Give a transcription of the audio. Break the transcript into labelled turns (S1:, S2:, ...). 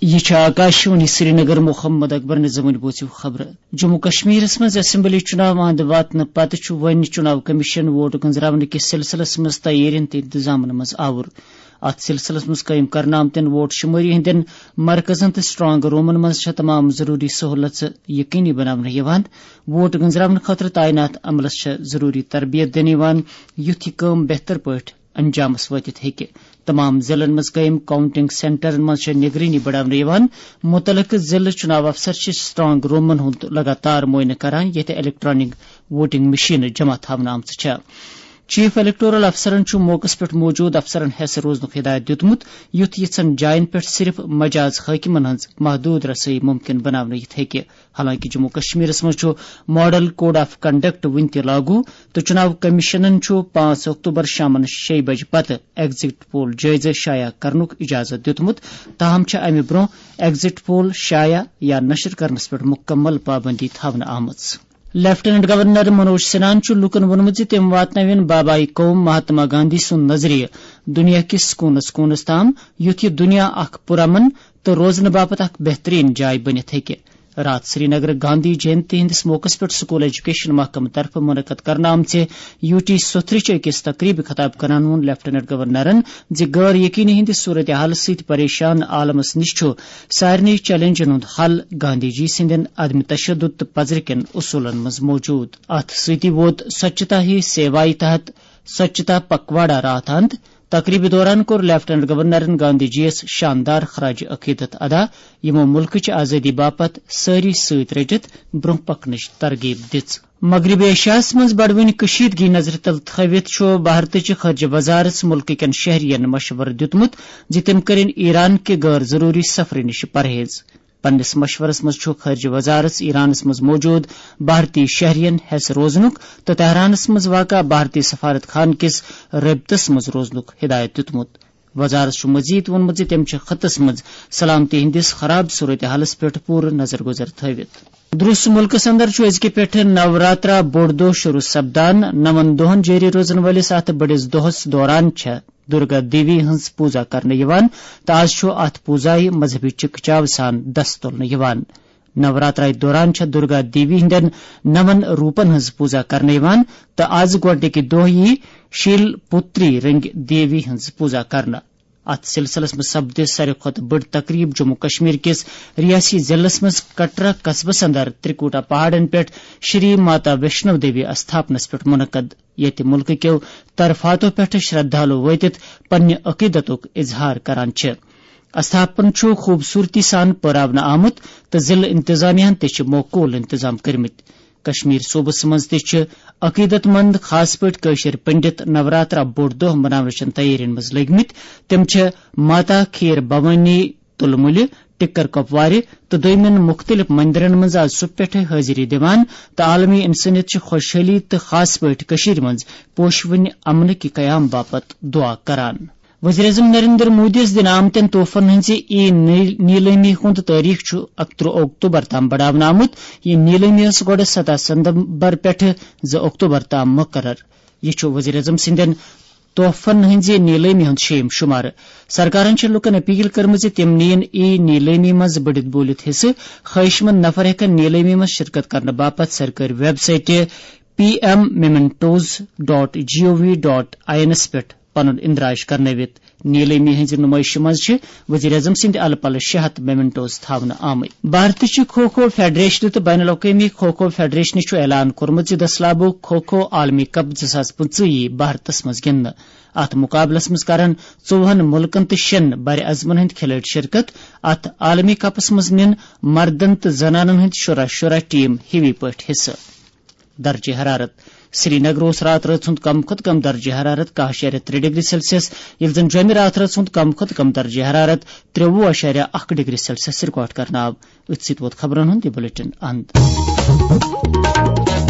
S1: یہ آکاشوانی سری نگر محمد اکبر نظام بوزیو خبر جموں کشمیر مز اسمبلی چناو اند واتن پتہ ون چناو کمیشن ووٹ گنزراون کس سلسلس مز تیاری تو انتظام مز آور ات سلسلس مز قائم کرنا آمتن ووٹ شماری ہندین مرکزن تو سٹرانگ رومن مز تمام ضروری سہولت یقینی بنانا ووٹ گنزراون خاطر تعینات عملس ضروری تربیت دین یتھ یہ کام بہتر پاٹ انجامس واتت ہیکہ تمام ضلع مز قائم کاؤنٹنگ سینٹرن مز نگرانی بڑھانا متعلقہ ضلع چناو افسر سٹرانگ رومن ہند لگاتار معائنہ کران یت الیکٹرانک ووٹنگ مشین جمع تھونہ آمژ چیف الیکٹورل افسرن موقع پہ موجود افسرن حیث روزن ہدایت دیتمت یتھ یژھن جائن پہ صرف مجاز حاکمن ہز محدود رسائی ممکن بنانا ہیکہ حالانکہ جموں کشمیر مز ماڈل کوڈ آف کنڈکٹ ون تہ لاگو تو چناو کمیشنن 5 اکتوبر شامن 6 بجے پتہ ایگزٹ پول جائزہ شائع کرنک اجازت دیتمت تاہم امہ برو ایگزٹ پول شائع یا نشر کرنس پہ مکمل پابندی تھونہ آمژ لیفٹیننٹ گورنر منوج سنہن لوکن وونمت تم واتن بابائی قوم مہاتما گاندھی سند نظریہ دنیا کس کونس کونس تام یتھ یہ دنیا اخ پرامن تو روزن باپت اخ بہترین جائے بنت ہیکہ رات سری نگر گاندھی جینتی ہندس موقع پہ سکول ایجوکیشن محکمہ طرف منعقد کرنا آمژ UT سوتھرچ اکس تقریب خطاب کران وون لیفٹیننٹ گورنرن غیر یقینی ہند صورتحال ست پریشان عالمس نش سارنی چیلنجن ہند حل گاندھی جی سندین عدم تشدد تو پزر کن اصولن مز موجود ات ستی ووت سوچھتا ہی سیوائی تحت سوچھتا پکواڑا رات اند تقریب دوران کور لیفٹیننٹ گورنرن گاندھی جی یس شاندار خراج عقیدت ادا یمو ملکچ آزادی باپت ساری ست رٹت برہ پکنچ ترغیب دژ مغربی ایشیاس مز بڑوٕنۍ کشیدگی نظر تل تھوت بھارتچ خارجہ وزارت ملک کین شہرین مشورہ دیتمت زِ تم کرن ایران کے غیر ضروری سفر نش پرہیز پنس مشورس مز خارجہ وزارت ایرانس مز موجود بھارتی شہرین حیث روزنک تو تہرانس مز واقع بھارتی سفارت خان کس رابطس مز روزنک ہدایت دیتمت وزارت مزید وونمت تم خطس مز سلامتی ہندس خراب صورتحالس پہ پور نظر گزر تھوت درست ملکس اندر ازکہ پہ نوراترا بوڑ دہ شروع سپدان 9 دہن جاری روزن ولس ات بڑس دہس دوران درگا دیوی ہنز پوزا کرنے تو آج ات پوزائے مذہبی چکچاو سان دس تلنے نوراترا دوران درگا دیوی ہندین 9 روپن ہنز پوزا کرنے تو آز گوڈنک دہ یہ شیل پتری رنگ دیوی ہنز پوزا کرنا ات سلسلس مز سپد ساروی کھت بڑ تقریب جموں کشمیر کس ریاسی ضلع مز کٹرا قصبس اندر ترکوٹا پہاڑن پہ شری ماتا ویشنو دیوی استھاپنس پہ منعقد یت ملک کیو طرفاتو پہ شردھالو واتت پنہ عقیدتک اظہار کران استھاپن خوبصورتی سان پراونہ آمت تو ضلع انتظامیہ تہ موقول انتظام کرمت کشمیر صوبس مز عقیدت مند خاص پٲٹھۍ پنڈت نوراترا بوڑ دہ مناونچن تیارین مز لگمت تم ماتا کھیر بھوانی تلمل ٹکر کپوار تو دویمن مختلف مندرن مز آز صبح پہ حاضری دان تو عالمی انسانیت خوشحالی تو خاص پٲٹھۍ مز پوشون امن کہ قیام باپت دعا کران وزیر اعظم نریندر مودی دن آمتن تحفن ہز نیلامی ہند تاریخ 31 اکتوبر تام بڑھاونہ آمت یہ نیلامی گوڑ 7 ستمبر پہ 2 اکتوبر تام مقرر یہ وزیر اعظم سندین تحفن ہز نیلامی ہند شیم شمار سرکارن لکن اپیل کرم تم نین نیلامی مز بڑھت بولت حصہ خواہش مند نفر ہیکن نیلامی مز شرکت کرنے باپت سرکاری ویب سائٹ pmmementos.gov.in پہ پن اندراج کرنوت نیلامی ہز نمائش مز وزیر اعظم سند ال پل 600 میمنٹوز تھونہ آمت بھارت کھو کھو فیڈریشن تو بین الاقوامی کھو کھو فیڈریشن اعلان کورمت دسلابو کھو کھو عالمی کپ 2025 بھارتس مز گندن ات مقابلس مز کرن 14 ملکن تو 6 بر اعظمن ہند کھلاڑی شرکت ات عالمی کپس مز نن مردن تو زنانن ہند شرح ٹیم ہیوی پٲٹھۍ حصہ درجہ حرارت سری نگر رات رات ہند کم کھت کم درجہ حرارت 10.3 ڈگری سیلسیس یل زن جومہ رات رات ہند کم کھت کم درجہ حرارت 23.1 ڈگری سیلسیس ریکارڈ کرنا آو ات سۭتۍ ووت خبرن ہند یہ بلیٹن اند